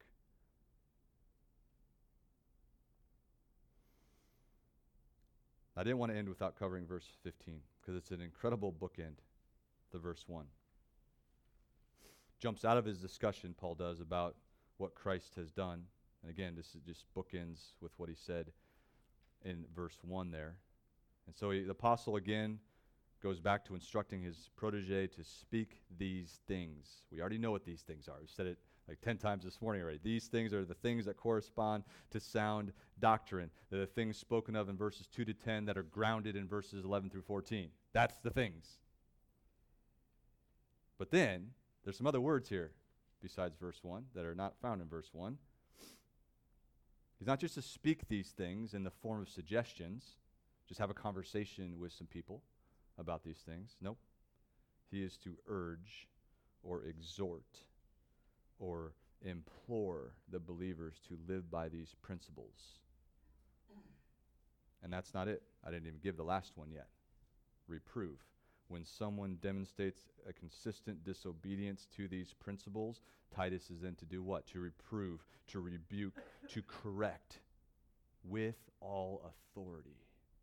I didn't want to end without covering verse fifteen because it's an incredible bookend, the verse one. Jumps out of his discussion, Paul does, about what Christ has done. And again, this is just bookends with what he said in verse one there. And so he, the apostle again goes back to instructing his protege to speak these things. We already know what these things are. We've said it like ten times this morning already. These things are the things that correspond to sound doctrine. They're the things spoken of in verses two to ten that are grounded in verses eleven through fourteen. That's the things. But then, there's some other words here besides verse one that are not found in verse one. He's not just to speak these things in the form of suggestions, just have a conversation with some people about these things. Nope. He is to urge or exhort or implore the believers to live by these principles. And that's not it. I didn't even give the last one yet. Reprove. When someone demonstrates a consistent disobedience to these principles, Titus is then to do what? To reprove, to rebuke, to correct with all authority.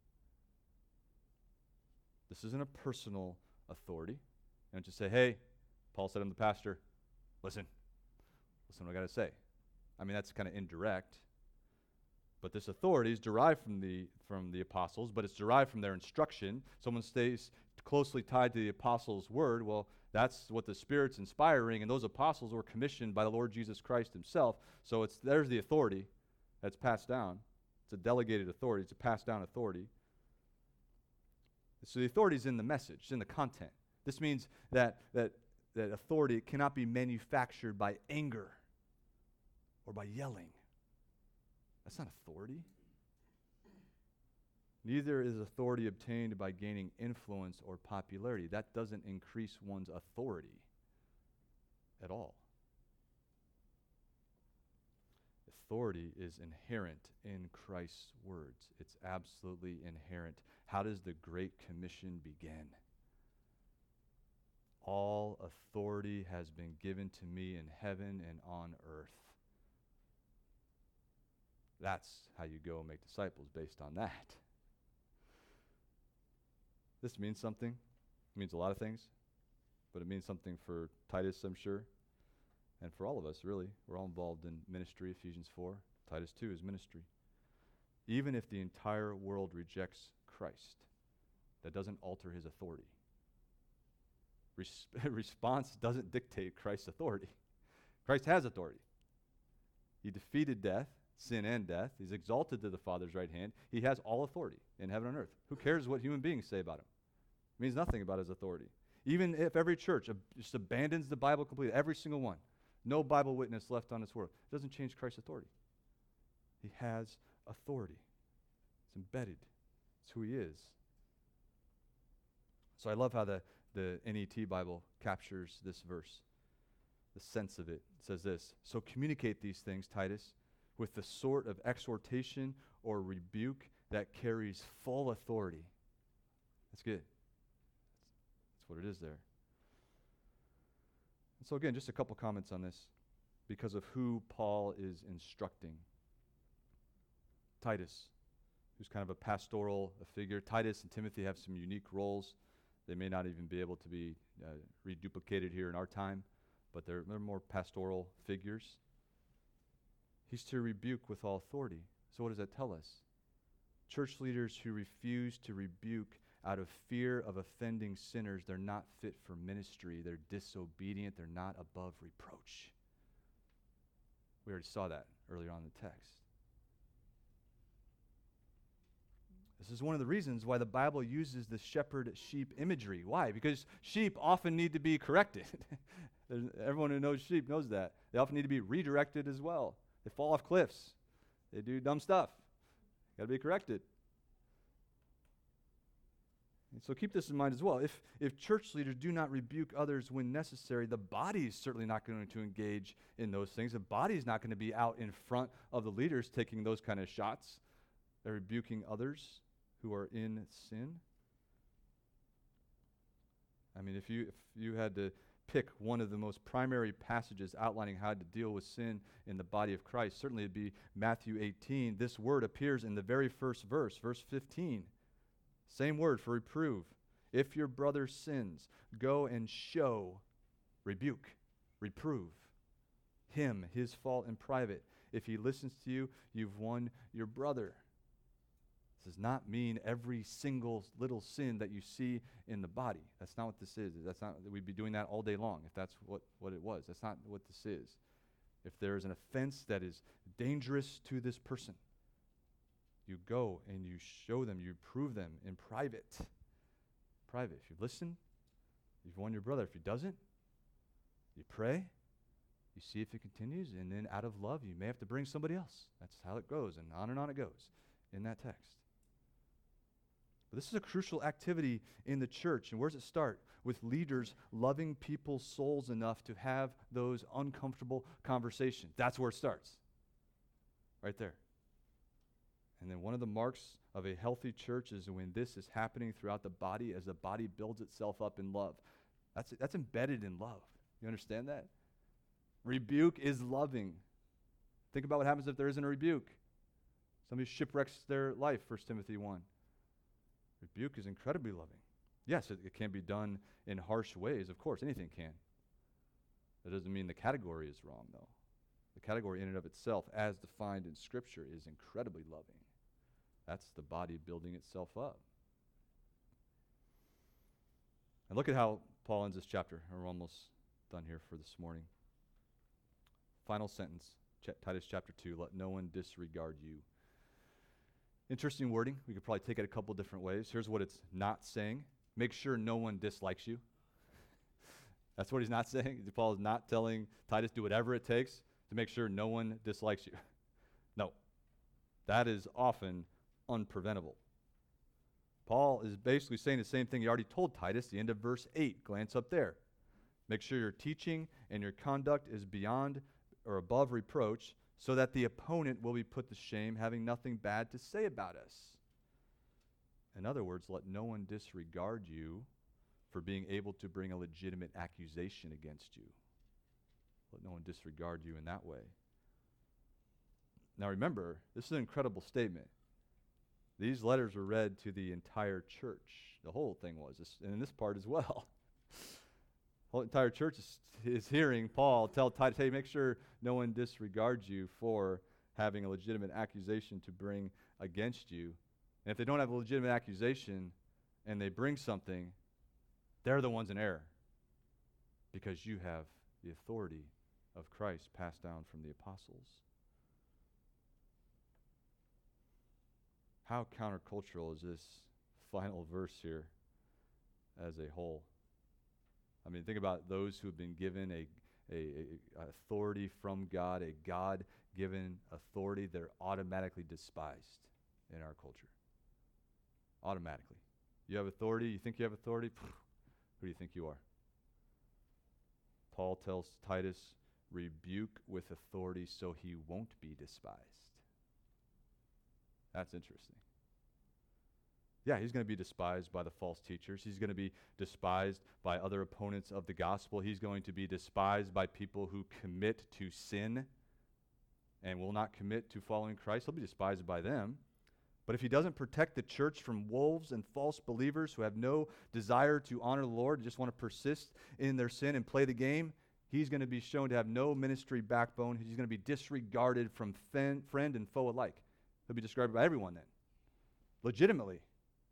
This isn't a personal authority. You don't just say, hey, Paul said I'm the pastor. Listen. Listen what I got to say. I mean, that's kind of indirect. But this authority is derived from the from the apostles, but it's derived from their instruction. Someone stays closely tied to the apostles' word. Well, that's what the Spirit's inspiring, and those apostles were commissioned by the Lord Jesus Christ himself. So it's there's the authority that's passed down. It's a delegated authority. It's a passed down authority. So the authority is in the message, it's in the content. This means that that that authority cannot be manufactured by anger or by yelling. That's not authority. Neither is authority obtained by gaining influence or popularity. That doesn't increase one's authority at all. authority is inherent in Christ's words. It's absolutely inherent. How does the Great Commission begin? All authority has been given to me in heaven and on earth. That's how you go and make disciples, based on that. This means something. It means a lot of things, but it means something for Titus, I'm sure, and for all of us, really. We're all involved in ministry, Ephesians four. Titus two is ministry. Even if the entire world rejects Christ, that doesn't alter his authority. Res- response doesn't dictate Christ's authority. Christ has authority. He defeated death, sin and death. He's exalted to the Father's right hand. He has all authority in heaven and earth. Who cares what human beings say about him? It means nothing about his authority. Even if every church ab- just abandons the Bible completely, every single one, no Bible witness left on this world, it doesn't change Christ's authority. He has authority. It's embedded. It's who he is. So I love how the, the N E T Bible captures this verse, the sense of it. It says this: so communicate these things, Titus, with the sort of exhortation or rebuke that carries full authority. That's good. That's, that's what it is there. And so again, just a couple comments on this because of who Paul is instructing. Titus, who's kind of a pastoral a figure. Titus and Timothy have some unique roles. They may not even be able to be uh, reduplicated here in our time, but they're, they're more pastoral figures. He's to rebuke with all authority. So what does that tell us? Church leaders who refuse to rebuke out of fear of offending sinners, they're not fit for ministry. They're disobedient. They're not above reproach. We already saw that earlier on in the text. This is one of the reasons why the Bible uses the shepherd-sheep imagery. Why? Because sheep often need to be corrected. Everyone who knows sheep knows that. They often need to be redirected as well. They fall off cliffs. They do dumb stuff. Got to be corrected. And so keep this in mind as well. If, if church leaders do not rebuke others when necessary, the body is certainly not going to engage in those things. The body is not going to be out in front of the leaders taking those kind of shots. They're rebuking others who are in sin. I mean, if you if you had to pick one of the most primary passages outlining how to deal with sin in the body of Christ, certainly it'd be Matthew eighteen. This word appears in the very first verse, verse fifteen. Same word for reprove. If your brother sins, go and show, rebuke, reprove him, his fault in private. If he listens to you, you've won your brother. This does not mean every single little sin that you see in the body. That's not what this is. That's not, we'd be doing that all day long if that's what, what it was. That's not what this is. If there is an offense that is dangerous to this person, you go and you show them, you prove them in private. Private. If you listen, you've won your brother. If he doesn't, you pray, you see if it continues, and then out of love, you may have to bring somebody else. That's how it goes, and on and on it goes in that text. But this is a crucial activity in the church. And where does it start? With leaders loving people's souls enough to have those uncomfortable conversations. That's where it starts. Right there. And then one of the marks of a healthy church is when this is happening throughout the body as the body builds itself up in love. That's, that's embedded in love. You understand that? Rebuke is loving. Think about what happens if there isn't a rebuke. Somebody shipwrecks their life, First Timothy one. Rebuke is incredibly loving. Yes, it, it can be done in harsh ways. Of course, anything can. That doesn't mean the category is wrong, though. The category in and of itself, as defined in Scripture, is incredibly loving. That's the body building itself up. And look at how Paul ends this chapter. We're almost done here for this morning. Final sentence, Ch- Titus chapter two, let no one disregard you. Interesting wording. We could probably take it a couple different ways. Here's what it's not saying. Make sure no one dislikes you. That's what he's not saying. Paul is not telling Titus do whatever it takes to make sure no one dislikes you. No. That is often unpreventable. Paul is basically saying the same thing he already told Titus, the end of verse eight. Glance up there. Make sure your teaching and your conduct is beyond or above reproach, so that the opponent will be put to shame, having nothing bad to say about us. In other words, let no one disregard you for being able to bring a legitimate accusation against you. Let no one disregard you in that way. Now remember, this is an incredible statement. These letters were read to the entire church. The whole thing was, and in this part as well. The whole entire church is, is hearing Paul tell Titus, hey, make sure no one disregards you for having a legitimate accusation to bring against you. And if they don't have a legitimate accusation and they bring something, they're the ones in error because you have the authority of Christ passed down from the apostles. How countercultural is this final verse here as a whole? I mean, think about those who have been given a, a, a authority from God, a God-given authority. They're automatically despised in our culture. Automatically. You have authority, you think you have authority? Who do you think you are? Paul tells Titus, rebuke with authority so he won't be despised. That's interesting. Yeah, he's going to be despised by the false teachers. He's going to be despised by other opponents of the gospel. He's going to be despised by people who commit to sin and will not commit to following Christ. He'll be despised by them. But if he doesn't protect the church from wolves and false believers who have no desire to honor the Lord, just want to persist in their sin and play the game, he's going to be shown to have no ministry backbone. He's going to be disregarded from fen- friend and foe alike. He'll be discarded by everyone then, legitimately.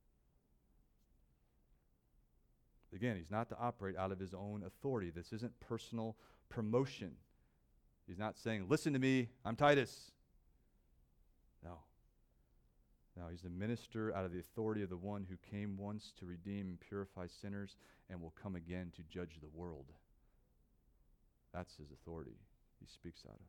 Again, he's not to operate out of his own authority. This isn't personal promotion. He's not saying, listen to me, I'm Titus. No. No, he's the minister out of the authority of the one who came once to redeem and purify sinners and will come again to judge the world. That's his authority he speaks out of.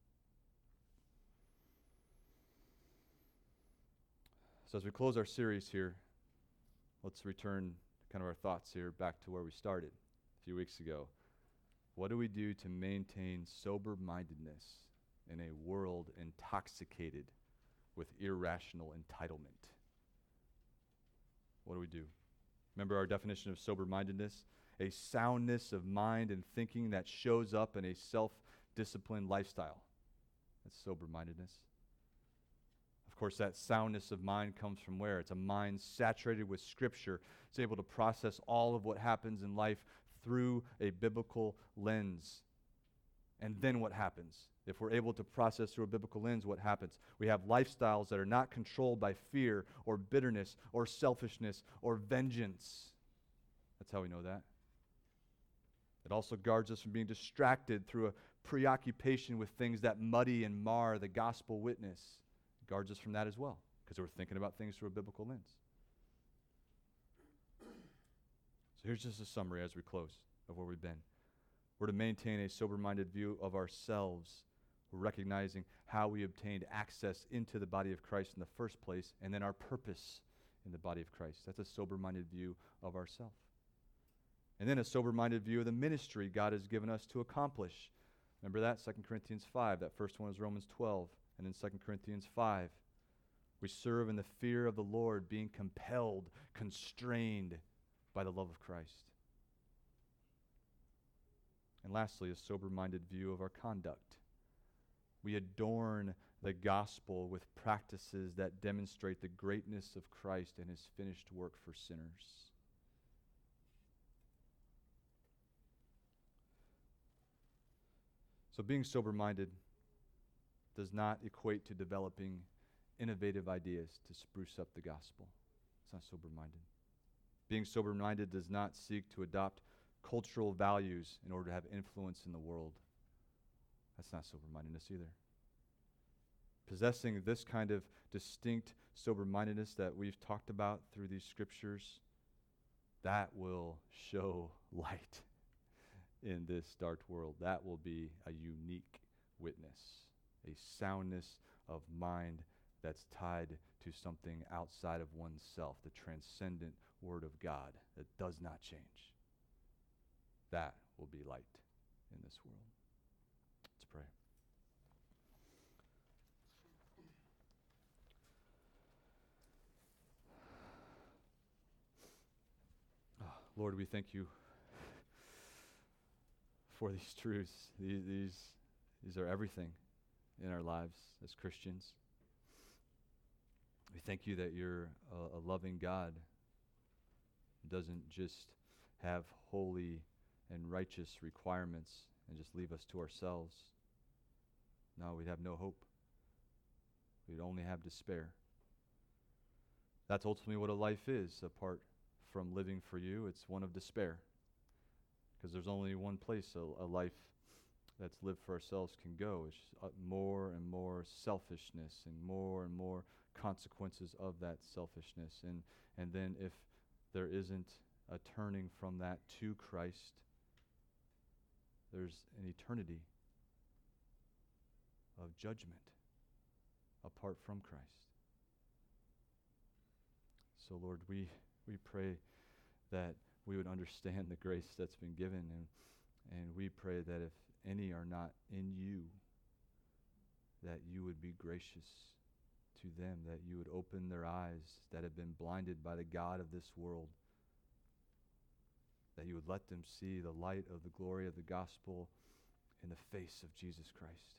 So as we close our series here, let's return kind of our thoughts here back to where we started a few weeks ago. What do we do to maintain sober-mindedness in a world intoxicated with irrational entitlement? What do we do? Remember our definition of sober-mindedness? A soundness of mind and thinking that shows up in a self-disciplined lifestyle. That's sober-mindedness. Of course, that soundness of mind comes from where? It's a mind saturated with Scripture. It's able to process all of what happens in life through a biblical lens. And then what happens? If we're able to process through a biblical lens, what happens? We have lifestyles that are not controlled by fear or bitterness or selfishness or vengeance. That's how we know that. It also guards us from being distracted through a preoccupation with things that muddy and mar the gospel witness. It guards us from that as well, because we're thinking about things through a biblical lens. So here's just a summary as we close of where we've been. We're to maintain a sober-minded view of ourselves. We're recognizing how we obtained access into the body of Christ in the first place, and then our purpose in the body of Christ. That's a sober-minded view of ourselves. And then a sober-minded view of the ministry God has given us to accomplish. Remember that? Second Corinthians five. That first one is Romans twelve. And then Second Corinthians five. We serve in the fear of the Lord, being compelled, constrained by the love of Christ. And lastly, a sober-minded view of our conduct. We adorn the gospel with practices that demonstrate the greatness of Christ and his finished work for sinners. So being sober-minded does not equate to developing innovative ideas to spruce up the gospel. It's not sober-minded. Being sober-minded does not seek to adopt cultural values in order to have influence in the world. That's not sober-mindedness either. Possessing this kind of distinct sober-mindedness that we've talked about through these scriptures, that will show light in this dark world. That will be a unique witness, a soundness of mind that's tied to something outside of oneself, the transcendent Word of God that does not change. That will be light in this world. Let's pray. Lord, we thank you for these truths. These, these, these are everything in our lives as Christians. We thank you that you're a, a loving God who doesn't just have holy and righteous requirements and just leave us to ourselves. No, we'd have no hope. We'd only have despair. That's ultimately what a life is, apart from living for you. It's one of despair. Because there's only one place a, a life that's lived for ourselves can go. It's uh, more and more selfishness and more and more consequences of that selfishness. And, and then if there isn't a turning from that to Christ, there's an eternity of judgment apart from Christ. So Lord, we, we pray that we would understand the grace that's been given, and, and we pray that if any are not in you, that you would be gracious to them, that you would open their eyes that have been blinded by the god of this world, that you would let them see the light of the glory of the gospel in the face of Jesus Christ,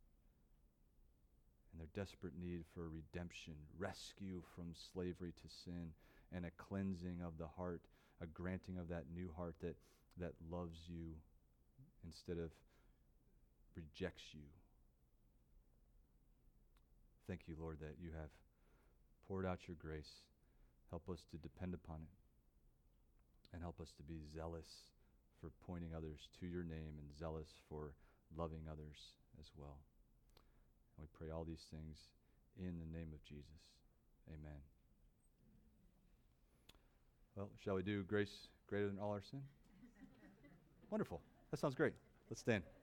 and their desperate need for redemption, rescue from slavery to sin, and a cleansing of the heart, a granting of that new heart that, that loves you instead of rejects you. Thank you, Lord, that you have poured out your grace. Help us to depend upon it, and help us to be zealous for pointing others to your name and zealous for loving others as well. And we pray all these things in the name of Jesus. Amen. Well, shall we do grace greater than all our sin? Wonderful. That sounds great. Let's stand.